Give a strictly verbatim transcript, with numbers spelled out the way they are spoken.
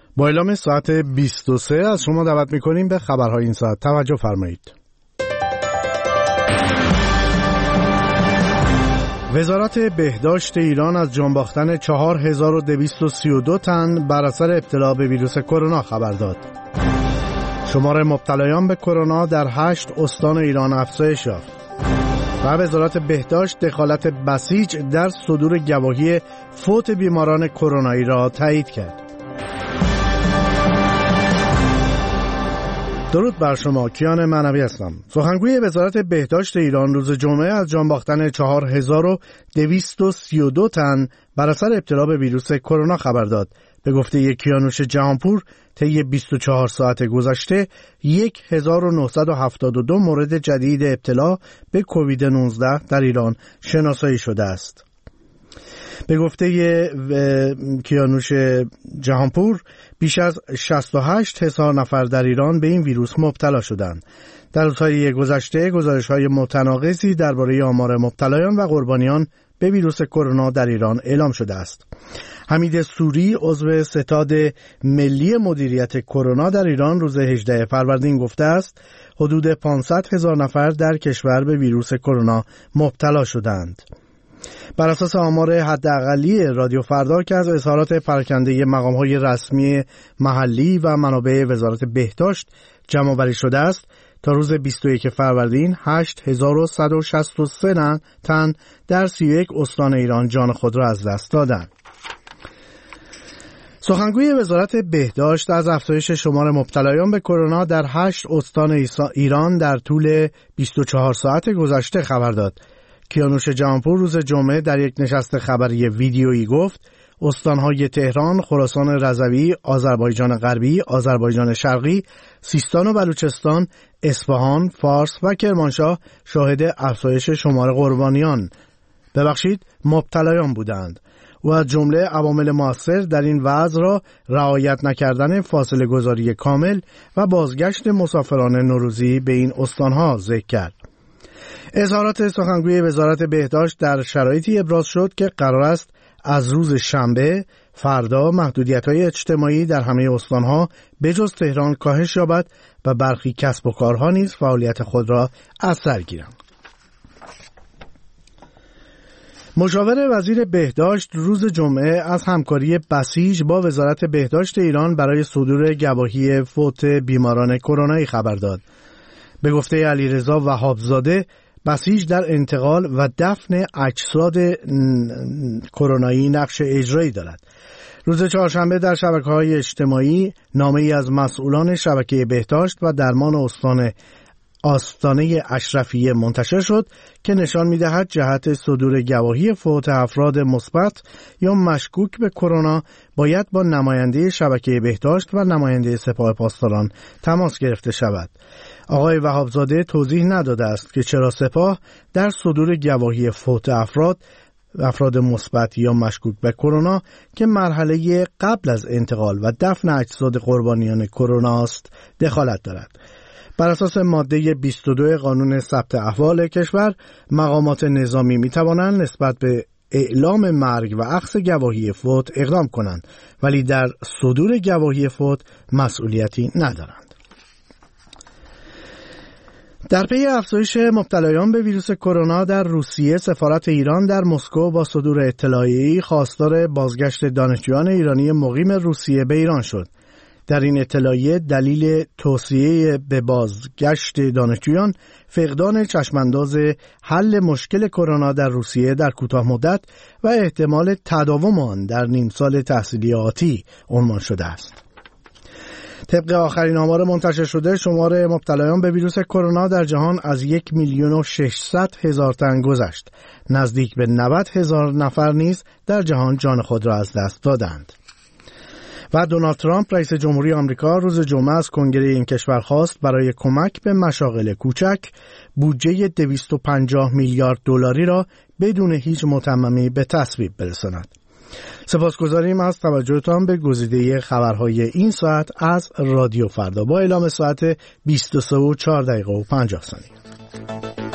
با اعلام ساعت بیست و سه از شما دعوت می‌کنیم به خبرهای این ساعت توجه فرمایید. وزارت بهداشت ایران از جان باختن چهار هزار و دویست و سی و دو تن بر اثر ابتلا به ویروس کرونا خبر داد. شمار مبتلایان به کرونا در هشت استان ایران افزایش یافت. و وزارت بهداشت دخالت بسیج در صدور گواهی فوت بیماران کرونایی را تایید کرد. درود بر شما، کیان معنوی هستم. سخنگوی وزارت بهداشت ایران روز جمعه از جان باختن چهار هزار و دویست و سی و دو تن بر اثر ابتلا به ویروس کرونا خبر داد. به گفته کیانوش جهانپور طی بیست و چهار ساعت گذشته هزار و نهصد و هفتاد و دو مورد جدید ابتلا به کووید نوزده در ایران شناسایی شده است. به گفته کیانوش جهانپور بیش از شصت و هشت هزار نفر در ایران به این ویروس مبتلا شدند. در روزهای گذشته گزارش‌های متناقضی درباره آمار مبتلایان و قربانیان به ویروس کرونا در ایران اعلام شده است. حمید سوری عضو ستاد ملی مدیریت کرونا در ایران روز هجدهم فروردین گفته است حدود پانصد هزار نفر در کشور به ویروس کرونا مبتلا شدند. بر اساس آمار حداقلی رادیو فردا که از اظهارات پراکنده مقام‌های رسمی محلی و منابع وزارت بهداشت جمع‌آوری شده است، تا روز بیست و یکم فروردین هشت هزار و صد و شصت و سه تن در سی و یک استان ایران جان خود را از دست دادند. سخنگوی وزارت بهداشت از افزایش شمار مبتلایان به کرونا در هشت استان ایران در طول بیست و چهار ساعت گذشته خبر داد. کیانوش جهانپور روز جمعه در یک نشست خبری ویدیویی گفت استانهای تهران، خراسان رضوی، آذربایجان غربی، آذربایجان شرقی، سیستان و بلوچستان، اصفهان، فارس و کرمانشاه شاهد افزایش شمار قربانیان ببخشید مبتلایان بودند و از جمله عوامل مؤثر در این وضع را رعایت نکردن فاصله گذاری کامل و بازگشت مسافران نوروزی به این استانها ذکر کرد. اظهارات سخنگوی وزارت بهداشت در شرایطی ابراز شد که قرار است از روز شنبه فردا محدودیت‌های اجتماعی در همه استان‌ها به جز تهران کاهش یابد و برخی کسب و کارها نیز فعالیت خود را از سر گیرند. مشاور وزیر بهداشت روز جمعه از همکاری بسیج با وزارت بهداشت ایران برای صدور گواهی فوت بیماران کرونایی خبر داد. به گفته علیرضا وهابزاده بسیج در انتقال و دفن اجساد کرونایی نقش اجرایی دارد. روز چهارشنبه در شبکه‌های اجتماعی نامه‌ای از مسئولان شبکه بهداشت و درمان استان آستانه اشرفیه منتشر شد که نشان می‌دهد جهت صدور گواهی فوت افراد مثبت یا مشکوک به کرونا باید با نماینده شبکه بهداشت و نماینده سپاه پاسداران تماس گرفته شود. آقای وهابزاده توضیح نداده است که چرا سپاه در صدور گواهی فوت افراد افراد مثبت یا مشکوک به کرونا که مرحله قبل از انتقال و دفن اجساد قربانیان کرونا است دخالت دارد. بر اساس ماده بیست و دو قانون ثبت احوال کشور مقامات نظامی می توانند نسبت به اعلام مرگ و اخذ گواهی فوت اقدام کنند ولی در صدور گواهی فوت مسئولیتی ندارند. در پی افزایش مبتلایان به ویروس کرونا در روسیه سفارت ایران در مسکو با صدور اطلاعیه‌ای خواستار بازگشت دانشجویان ایرانی مقیم روسیه به ایران شد. در این اطلاعیه دلیل توصیه به بازگشت دانشجویان فقدان چشمانداز حل مشکل کرونا در روسیه در کوتاه مدت و احتمال تداوم آن در نیم سال تحصیلی آتی عنوان شده است. طبق آخرین آمار منتشر شده شمار مبتلایان به ویروس کرونا در جهان از یک میلیون و ششصد هزار تن گذشت. نزدیک به نود هزار نفر نیز در جهان جان خود را از دست دادند. و دونالد ترامپ رئیس جمهوری آمریکا روز جمعه از کنگره این کشور خواست برای کمک به مشاغل کوچک بودجه دویست و پنجاه میلیارد دلاری را بدون هیچ متممی به تصویب برساند. سپاسگزاریم از توجهتان به گزیده خبرهای این ساعت از رادیو فردا با اعلام ساعت بیست و سه و چهار دقیقه و پنجاه ثانیه.